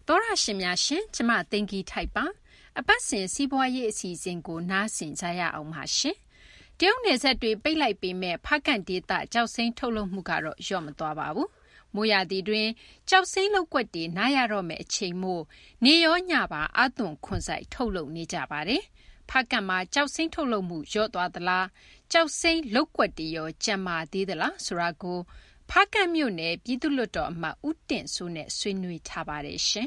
သောရရှင်များရှင်ကျမသိင်္ဂီထိုက်ပါအပတ်စဉ်စီးပွားရေးအစီအစဉ်ကိုနားဆင်ကြရအောင်ပါရှင်တရုတ်နယ်စပ်တွေပိတ်လိုက်ပေမဲ့ဖားကန့်ဒေသကြောက်စိမ်းထုတ်လုပ်မှုကတော့လျော့မသွားပါဘူးမိုးရာသီတွင်ကြောက်စိမ်းလောက်ကွက်တွေနားရတော့မဲ့အချိန်မို့နေရောညပါအသွင်ခွန်ဆိုင်ထုတ်လုပ်နေကြပါတယ်ဖားကန့်မှာကြောက်စိမ်းထုတ်လုပ်မှုလျော့သွားသလားကြောက်စိမ်းလောက်ကွက်တွေရောကျန်မာသေးသလားဆိုတာကိုဖားကန့်မြို့နယ်ပြည်သူ့လွှတ်တော်အမတ်ဦးတင့်စိုးနဲ့ဆွေးနွေးထားပါတယ်ရှင်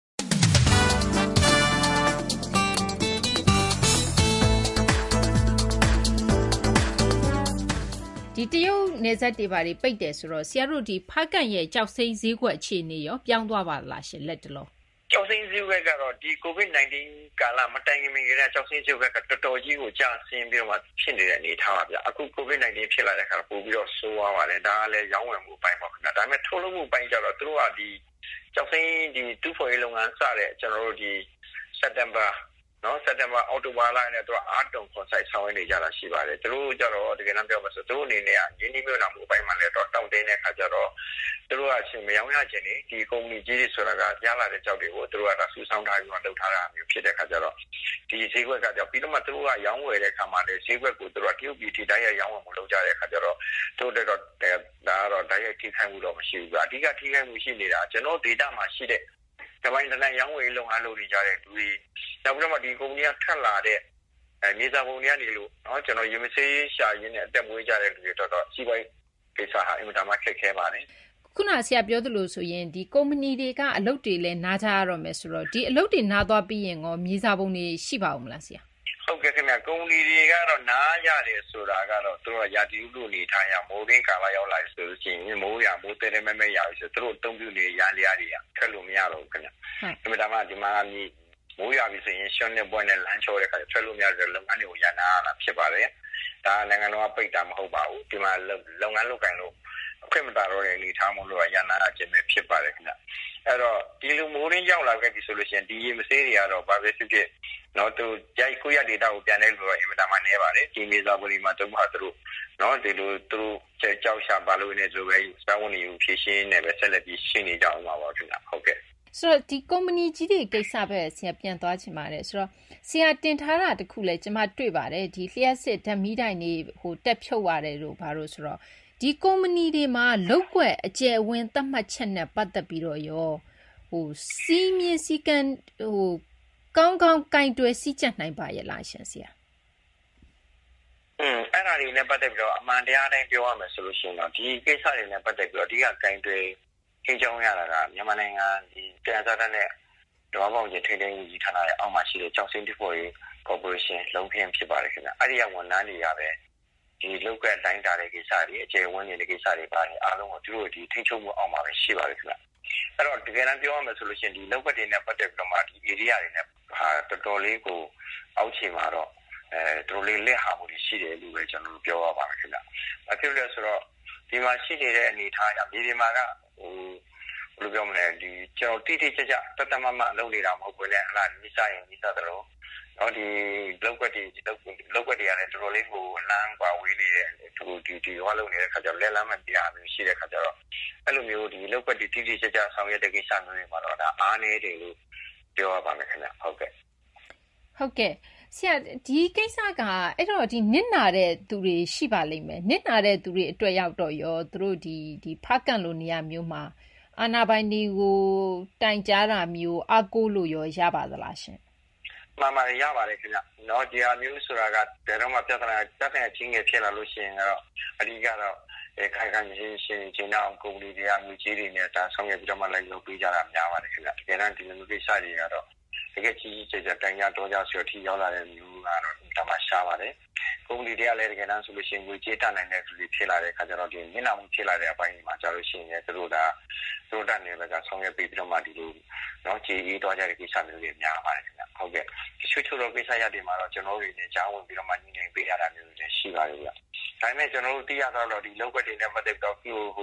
ဒီတရုတ်နယ်စပ်တွေဘာတွေပိတ်တယ်ဆိုတော့ဆရာတို့ဒီဖားကန့်ရဲ့ကြောက်စိမ်းဈေးကွက်အခြေအနေရောပြောင်းသွားပါလားရှင်လက်တလုံးကြောက်စိမ်းဈေးကွက်ကတော့ဒီ COVID-19 ကာလမတိုင်ခင်ကတည်းကကြောက်စိမ်းဈေးကွက်ကတော်တော်ကြီးကိုကျဆင်းပြီးတော့ဖြစ်နေတဲ့အနေအထားပါဗျအခု COVID-19 ဖြစ်လာတဲ့အခါပို့ပြီးတော့ဆိုးသွားပါတယ်ဒါကလည်းရောင်းဝယ်မှုပိုင်းပေါ့ခင်ဗျာဒါပေမဲ့ထုတ်လုပ်မှုပိုင်းကျတော့သူတို့ကဒီကြောက်စိမ်းဒီတူဖော်ရေးလုပ်ငန်းစတဲ့ကျွန်တော်တို့ဒီစက်တင်ဘာအောက်တိုဘာလနဲ့သူကအားတုံခွန်ဆိုင်ဆောင်ရနေကြတာရှိပါတယ်သူတို့ကြတော့တကယ်တမ်းပြောမှဆိုသူတို့အနေနဲ့ရင်းနှီးမြှုပ်နှံမှုအပိုင်းမှာလည်းတော့တောင့်တင်းတဲ့အခါကျတော့သူတို့ကအချင်းမရောင်းရခြင်းဒီကုမ္ပဏီကြီးတွေဆိုတာကကြားလာတဲ့ကြောက်တွေကိုသူတို့ကဆူဆောင်းထားပြီးတော့လုပ်ထားတာမျိုးဖြစ်တဲ့အခါကျတော့ဒီဈေးကွက်ကကြောက်ပြီးတော့မှသူတို့ကရောင်းဝယ်တဲ့အခါမှာလည်းဈေးကွက်ကိုသူတို့ကတရုတ်ပြည်ထိတိုင်းရရောင်းဝယ်မှုလုပ်ကြတဲ့အခါကျတော့သူတို့တော့ဒါကတော့တိုင်းရထိခိုက်မှုတော့မရှိဘူးကအဓိကထိခိုက်မှုရှိနေတာကျွန်တော်ဒေတာမှာရှိတဲ့တပိုင်းတန်းရောင်းဝယ်လုပ်ငန်းလုပ်နေကြတဲ့လူတွေနောက်ပြီးတော့ဒီကုမ္ပဏီကထပ်လာတဲ့မြေစာပုံတွေကနေလို့เนาะကျွန်တော်ရေမဆေးရှာရင်းနဲ့အသက်မွေးကြတဲ့လူတွေတော့စီးပွားရေးကိစ္စဟာအင်မတန်မှခက်ခဲပါတယ်ခုနဆရာပြောသလိုဆိုရင်ဒီကုမ္ပဏီတွေကအလုပ်တွေလည်းနားကြရတော့မယ်ဆိုတော့ဒီအလုပ်တွေနားသွားပြီးရင်ရောမြေစာပုံတွေရှိပါဦးမလားဆရာဟုတ်ကဲ့ခင်ဗျကုမ္ပဏီတွေကတော့နားရတယ်ဆိုတာကတော့သူတို့ရာသီဥတုနေထိုင်ရမိုးရင်းကာလရောက်လာဆိုလို့ရှိရင်မိုးတဲမဲရပြီဆိုသူတို့အသုံးပြုနေရလျားတွေကခက်လို့မရတော့ဘူးခင်ဗျအင်မတန်မှဒီမှာမိုးရပြီဆိုရင်ရှွန်းနဲ့ပွဲနဲ့လမ်းချောတဲ့ခါကျထွက်လို့မရတဲ့လုပ်ငန်းတွေကိုရနာလာဖြစ်ပါတယ်ဒါနိုင်ငံတော်ကပိတ်တာမဟုတ်ပါဘူးဒီမှာလုပ်ငန်းလုပ်ကိုင်လို့အခွင့်မတာတော့တဲ့အနေထားမို့လို့ရနာလာခြင်းပဲဖြစ်ပါတယ်ခင်ဗျအဲ့တော့ဒီလိုမိုးရင်းရောက်လာခဲ့ပြီဆိုလို့ရှိရင်ဒီရေမဆေးတွေကတော့ဘာပဲဖြစ်ဖြစ်နော်သူရိုက်ကိုရဒေတာကိုပြန်တဲ့လူတော့အင်မတန်မှနေပါတယ်ဒီမြေစာပုံဒီမှာတော့သူတို့နော်ဒီလိုသူတို့ကြောက်ရှာပါလို့နေဆိုပဲစာဝန်တွေဖြည့်ရှင်းနေပဲဆက်လက်ပြီးရှင်းနေကြအောင်ပါပါခင်ဗျဟုတ်ကဲ့ဆိုတော့ဒီကုမ္ပဏီကြီးတွေကိစ္စပဲဆရာပြန်သွားချင်ပါတယ်ဆိုတော့ဆရာတင်ထားတာတခုလဲကျွန်မတွေ့ပါတယ်ဒီလျှက်စစ်ဓာတ်မီးတိုင်တွေတက်ဖြုတ်ရတယ်လို့ဘာလို့ဆိုတော့ဒီကုမ္ပဏီတွေမှာလောက်ွက်အကျယ်အဝန်းသတ်မှတ်ချက်နဲ့ပတ်သက်ပြီးတော့ရောစီးမြင့်စီကံကောင်းကောင်းကင်တွယ်စီးချက်နိုင်ပါရဲ့လားရှင်ဆရာအဲ့ဒါတွေနဲ့ပတ်သက်ပြီးတော့အမှန်တရားတိုင်းပြောရမယ်ဆိုလို့ရှိရင်တော့ဒီကိစ္စတွေနဲ့ပတ်သက်ပြီးတော့အဓိကကင်တွယ်ထိန်းကျောင်းရတာကမြန်မာနိုင်ငံဒီပြန်စားတဲ့ဒေါ်ပေါင်းကျထိန်းသိမ်းရေးဌာနရဲ့အောက်မှာရှိတဲ့ကျောက်စိမ်းတစ်ဖွဲ့ရေးကော်ပိုရေးရှင်းလုံးခင်းဖြစ်ပါတယ်ခင်ဗျအဲ့ဒီကဝန်ထမ်းတွေရပဲဒီလောက်ကတိုင်းတာတဲ့ကိစ္စတွေအခြေဝန်းနေတဲ့ကိစ္စတွေပါတယ်အားလုံးကိုသူတို့ဒီထိန်းချုပ်မှုအောက်မှာပဲရှိပါတယ်ခင်ဗျအဲ့တော့တကယ်တမ်းပြောရမယ်ဆိုလို့ရှိရင်ဒီလောက်ကတွေနဲ့ပတ်သက်ပြီးတော့မှဒီ area တွေနဲ့ဟာတော်တော်လေးကိုအောက်ခြေမှာတော့တော်တော်လေးလက်ဟာမှုတွေရှိတယ်လို့ပဲကျွန်တော်တို့ပြောရပါမယ်ခင်ဗျအဖြစ်လို့ဆိုတော့ဒီမှာရှိနေတဲ့အနေအထားအရမြေပြင်မှာကဘယ်လိုပြောမလဲဒီကျွန်တော်တိတိကျကျတတ်တမမလုပ်နေတာမဟုတ်ဘူးလေအလားနိစ္စရင်နိစ္စတယ်လို့တော့ဒီလောက်ွက်တွေရတယ်တော်တော်လေးကိုလမ်းကွာဝေးနေတဲ့ဒီဟောလုပ်နေတဲ့ခါကျတော့လက်လမ်းမပြရမျိုးရှိတဲ့ခါကျတော့အဲ့လိုမျိုးဒီလောက်ွက်တွေတိတိကျကျဆောင်ရွက်တဲ့ကိစ္စမျိုးတွေမှာတော့ဒါအားနေတယ်လို့ပြောရပါမယ်ခင်ဗျဟုတ်ကဲ့ဆရာဒီကိစ္စကအဲ့တော့ဒီနစ်နာတဲ့သူတွေရှိပါလိမ့်မယ်နစ်နာတဲ့သူတွေအတွက်ရောက်တော့ရောသူတို့ဒီဖားကန့်လိုနေရာမျိုးမှာအာနာပိုင်တွေကိုတိုင်ကြားတာမျိုးအကူလို့ရောရပါသလားရှင်မှန်ပါတယ်ရပါတယ်ခင်ဗျနော်ဒီဟာမျိုးဆိုတာကဘယ်တော့မှပြဿနာချင်းငယ်ဖြစ်လာလို့ရှိရင်တော့အဓိကတော့ခိုင်ခိုင်ရှင်းချင်းအောင်ကုမ္ပဏီတွေကငွေကြေးတွေနဲ့ဒါဆောင်ရွက်ပြီးတော့မှလိုက်လုပ်ပေးကြတာများပါတယ်ခင်ဗျတကယ်တမ်းဒီလိုကိစ္စတွေကတော့တကယ်ကြီးကျယ်ကျယ်တိုင်ရတော့ကြဆိုထိရောက်လာတဲ့မျိုးကတော့တမရှားပါတယ်ကုမ္ပဏီတွေကလည်းတကယ်တမ်းဆိုလို့ရှိရင်ငွေကြေးတတ်နိုင်တဲ့လူတွေဖြစ်လာတဲ့အခါကျတော့ဒီမျက်နှာမှုဖြစ်လာတဲ့အပိုင်းမှာကြာလို့ရှိရင်သူတို့တတ်နေပဲကဆောင်ရွက်ပြီးတော့မှဒီလိုနော်ကြေးအေးတော့ကြတဲ့ကိစ္စမျိုးတွေများပါတယ်ခင်ဗျဟုတ်ကဲ့တချို့တော့ကိစ္စရတွေမှာတော့ကျွန်တော်တို့တွေကြားဝင်ပြီးတော့မှညှိနှိုင်းပေးရတာမျိုးတွေရှိပါတယ်ဗျဒါပေမဲ့ကျွန်တော်တို့သိရတော့ဒီလောက်ွက်တွေနဲ့ပတ်သက်တော့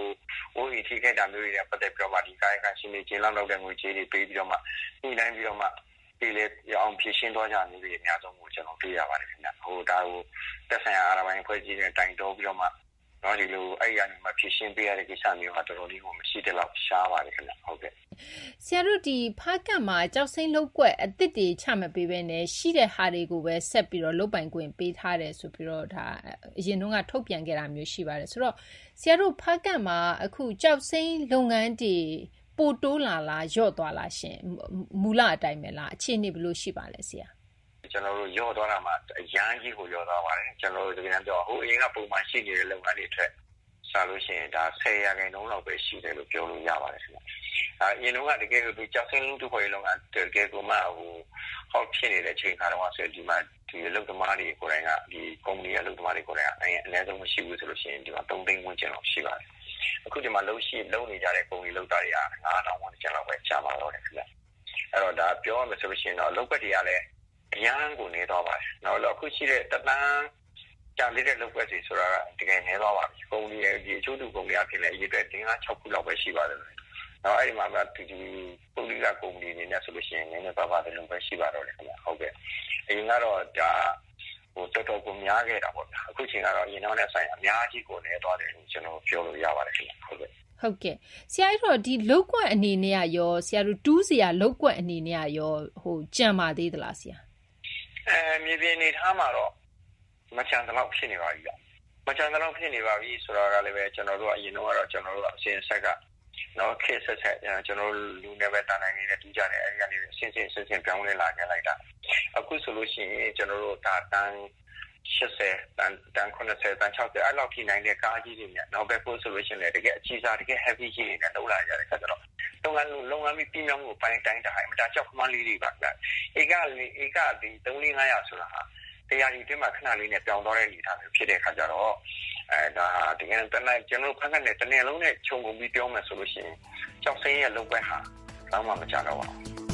OE ထိခိုက်တာမျိုးတွေနဲ့ပတ်သက်ပြီးတော့မှဒီကာယကရှင်တွေကျင်းလောက်တဲ့ငွေကြေးတွေပေးပြီးတော့မှညှိနှိုင်းပြီးတော့မှဒီလေအောင်ဖြည့်ရှင်းသွားကြမျိုးတွေအများဆုံးကိုကျွန်တော်တွေ့ရပါတယ်ခင်ဗျဒါကိုသက်ဆိုင်ရာအာဏာပိုင်ဖွဲ့စည်းတဲ့တိုင်တိုးပြီးတော့မှနော်ဒီလိုအဲ့ရနေမှာဖြစ်ရှင်းပေးရတဲ့ကိစ္စမျိုးဟာတော်တော်လေးကိုမရှိတဲ့လောက်ရှားပါတယ်ခင်ဗျဟုတ်ကဲ့ဆရာတို့ဒီဖားကတ်မှာကြောက်စိမ့်လောက်ကွက်အစ်စ်တွေချမပေးဘဲနဲ့ရှိတဲ့ဟာတွေကိုပဲဆက်ပြီးတော့လုတ်ပိုင်ခွင့်ပေးထားတယ်ဆိုပြီးတော့ဒါအရင်တုန်းကထုတ်ပြန်ခဲ့တာမျိုးရှိပါတယ်ဆိုတော့ဆရာတို့ဖားကတ်မှာအခုကြောက်စိမ့်လုပ်ငန်းတွေပိုတိုးလာလားညော့သွားလားရှင်မူလအတိုင်းပဲလားအခြေအနေဘယ်လိုရှိပါလဲဆရာကျွန်တော်တို့ရော့သွားတာမှအရန်ကြီးကိုရော့သွားပါတယ်ကျွန်တော်တို့ဒီကနေ့ပြောဟိုအရင်ကပုံမှန်ရှိနေတဲ့လုပ်ငန်းတွေထက်စားလို့ရှိရင်ဒါ10%လောက်ပဲရှိတယ်လို့ပြောလို့ရပါတယ်ခင်ဗျအရင်ကတကယ်လို့ကြောက်စင်းလူတွေလုပ်ငန်းတကယ်ကိုမှဟိုဟောက်ဖြစ်နေတဲ့အချိန်ခါတော့ဆိုဒီမှာဒီအလုပ်သမားတွေကိုယ်တိုင်ကဒီကုမ္ပဏီအလုပ်သမားတွေကိုယ်တိုင်ကအနည်းဆုံးမရှိဘူးဆိုလို့ရှိရင်ဒီမှာ3သိန်းဝန်းကျင်လောက်ရှိပါတယ်အခုဒီမှာလုံးနေကြတဲ့ကုမ္ပဏီလုပ်တာတွေက9000ဝန်းကျင်လောက်ပဲရှားပါတော့တယ်ခင်ဗျအဲ့တော့ဒါပြောရမယ်ဆိုလို့ရှိရင်တော့လုပ်ပတ်တွေကလည်းအရန်ကိုနေတော့ပါတယ်နောက်တော့အခုရှိတဲ့တပန်းကြာလေးတဲ့လုပ်ပတ်တွေဆိုတာကတကယ်နေတော့ပါပြီကုမ္ပဏီရဲ့ဒီအချို့သူကုမ္ပဏီအဖြစ်လည်းအရေးအတွက်5-6ခုလောက်ပဲရှိပါတယ်နောက်အဲ့ဒီမှာဒီပုဂ္ဂလိကကုမ္ပဏီအနေနဲ့ဆိုလို့ရှိရင်နည်းနည်းပါးတယ်လို့ပဲရှိပါတော့တယ်ခင်ဗျဟုတ်ကဲ့အရင်ကတော့ဒါဟိုတော်တော်ကိုများခဲ့တာပေါ့ဗျာအခုချိန်ကတော့အရင်တော့နဲ့ဆိုင်အများကြီးကိုနေသွားတယ်လို့ကျွန်တော်ပြောလို့ရပါတယ်ခင်ဗျဟုတ်ကဲ့ဟုတ်ကဲ့ဆရာတို့ဒီလောက်ကွက်အနေနဲ့ရောဆရာတို့တူးစရာလောက်ကွက်အနေနဲ့ရောဟိုကြံပါသေးသလားဆရာမြေပြင်နေထားမှာတော့မချန်တော့ဖြစ်နေပါပြီဗျမချန်တော့ဖြစ်နေပါပြီဆိုတော့ကလည်းပဲကျွန်တော်တို့အရင်တော့ကျွန်တော်တို့အစဉ်ဆက်ကနော်ခေတ်ဆက်ကျွန်တော်လူနယ်ပဲတာနိုင်နေတဲ့တူးကြတယ်အဲဒီကနေဆင်းပြောင်းလဲလာခဲ့လိုက်တာအခုဆိုလို့ရှိရင်ကျွန်တော်တို့ဒါတန်း80တန်း90တန်း60အဲ့လောက်ထိနိုင်တဲ့ကားကြီးတွေနဲ့နောက်ဘက်ပို့ဆိုလို့ရှိရင်တကယ်အကြီးစားတကယ် heavy ကြီးတွေနဲ့လောက်လာကြတဲ့ခါကျတော့လုပ်ငန်းပြီးပြည်မြောင်းကိုပိုင်းတိုင်းတိုင်းအမတာကြောက်ခမလေးတွေပါဗျဧကဒီ3-500ဆိုတာဟာတရားကြီးတွင်းမှာခဏလေးနဲ့ပြောင်းသွားတဲ့အနေအထားမျိုးဖြစ်တဲ့ခါကျတော့ဒါတကယ်တမ်းကျွန်တော်ဖန်ကနေတနေ့လုံးနဲ့ခြုံငုံပြီးပြောမယ်ဆိုလို့ရှိရင်ကြောက်စိမ်းရဲ့လုပ်ပွဲဟာဘာမှမကြတော့ပါဘူး